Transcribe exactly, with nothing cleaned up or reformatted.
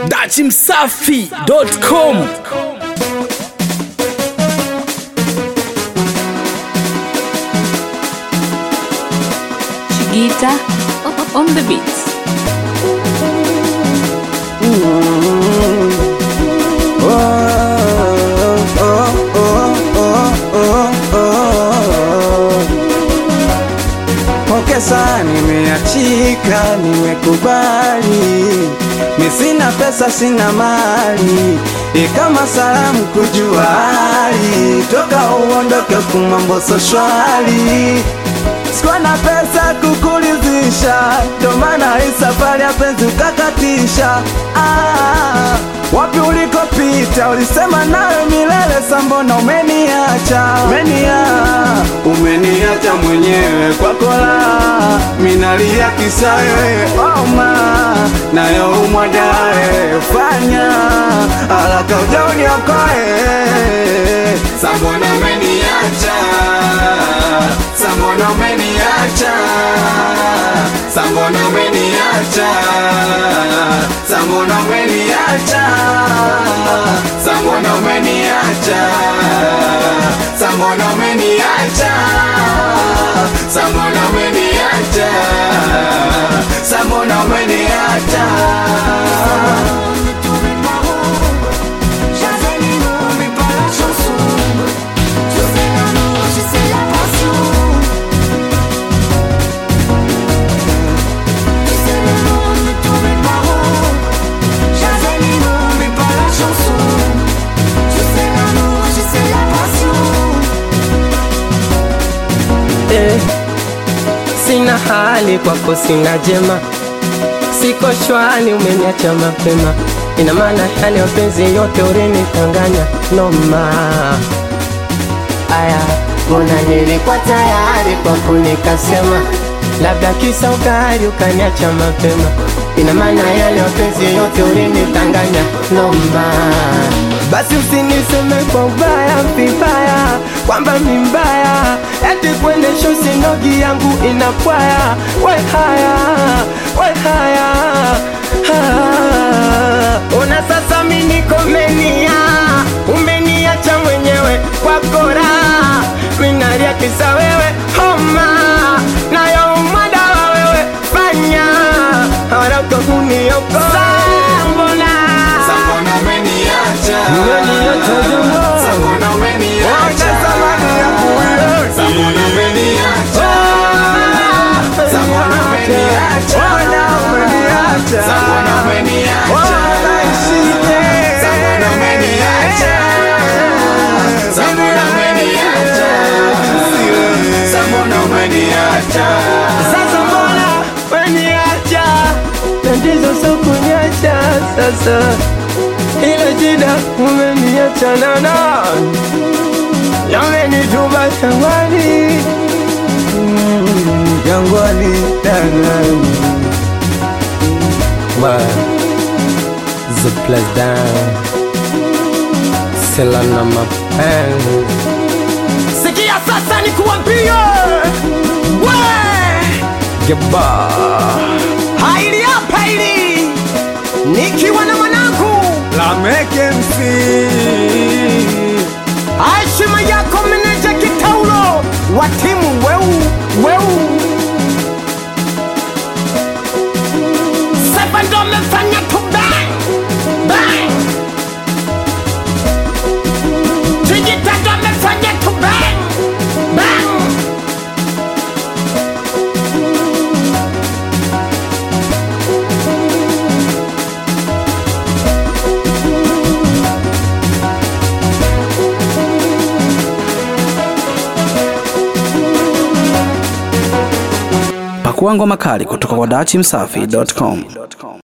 dachi msafi dot com. Chigita on the beats. Pokesa nimeachika, nimekubali. Mi sina pesa, sina mali, ni kama salamu kujua hali. Toka uondoke kumambo so shwari. Sikuwa na pesa kukulizisha, ndo maana hii safari ya penzi ukakatisha. Ah, wapi ulikopita, ulisema nawe milele, sambona umeniacha. Umenia, umeniacha mwenyewe kwa kola. Minalia kisa wewe oma, nayo umwadae. Fanya haraka uje uniokoe, sambona umeniacha. Sambona umeniacha, sambona umeniacha, sambona umeniacha, sambona umeniacha, sambona umeniacha, sambona umeniacha, sambona umeniacha. Sina hali kwako, sina jema, siko shwani, umeniacha mapema. Ina maana hali ya penzi yote ulinitanganya noma. Aya, mbona nilikuwa tayari kwako nikasema, labda kisa ukari ukaniacha mapema. Ina maana yale mapenzi yote ulinitanganya noma. Basi usiniseme kwa ubaya vibaya, kwamba mi mbaya, eti kwende show sinogi yangu inapwaya. We haya, we haya, haa. Ona sasa mi niko menia, umeniacha mwenyewe kwa kora. Minalia kisa wewe homa, nayo umadawa wewe. Fanya haraka uniokoe. Sambona Sambona umeniacha, sambona umeniacha, sambona umeniacha, sambona umeniacha, sambona umeniacha, sambona umeniacha, sambona umeniacha, sambona umeniacha. sasa mbona umeniacha? Tatizo sio kuniacha sasa, ila jina umeniacha na nani? Yamenituma jangwani, Mm, jangwani dangani. wa the place down sela na mapenzi. Sikia sasa nikuambie, we geba haili hapa hili, nikiwa na mwanangu Lamek M C, Aishima yako meneja Kitaulo wa timu weu weu. Sasa ndo mefanya tu bang bang, Chigita ndo mefanya tu bang bang. Pakua ngoma kali kutoka kwa dachi msafi dot com.